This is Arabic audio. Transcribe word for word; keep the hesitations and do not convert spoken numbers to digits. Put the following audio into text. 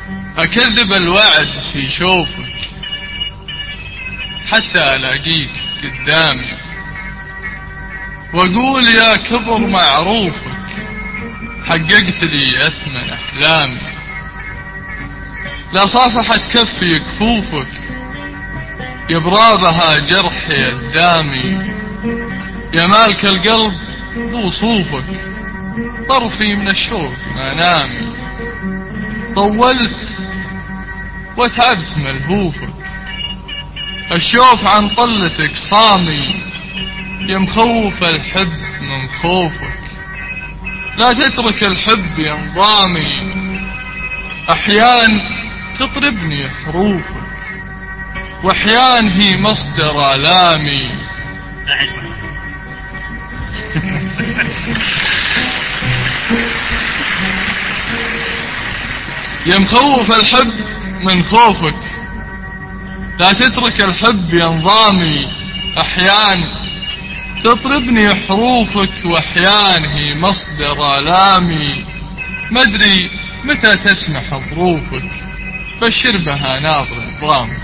أكذب الوعد في شوفك حتى ألاقيك قدامي، وأقول يا كبر معروفك حققت لي أثمن أحلامي. لا صافحت كفي كفوفك يبرابها جرحي الدامي، يا مالك القلب بوصوفك طرفي من الشوق ما نامي. طولت وتعبت ملهوفك الشوف عن طلتك صامي، يا مخوف الحب من خوفك لا تترك الحب ينضامي. أحيان تطربني حروفك وأحيان هي مصدر آلامي. يا مخوف الحب من خوفك لا تترك الحب ينضامي. أحيان تطربني حروفك وأحيان هي مصدر آلامي. مدري متى تسمح ظروفك بشر بها ناظر الظلام.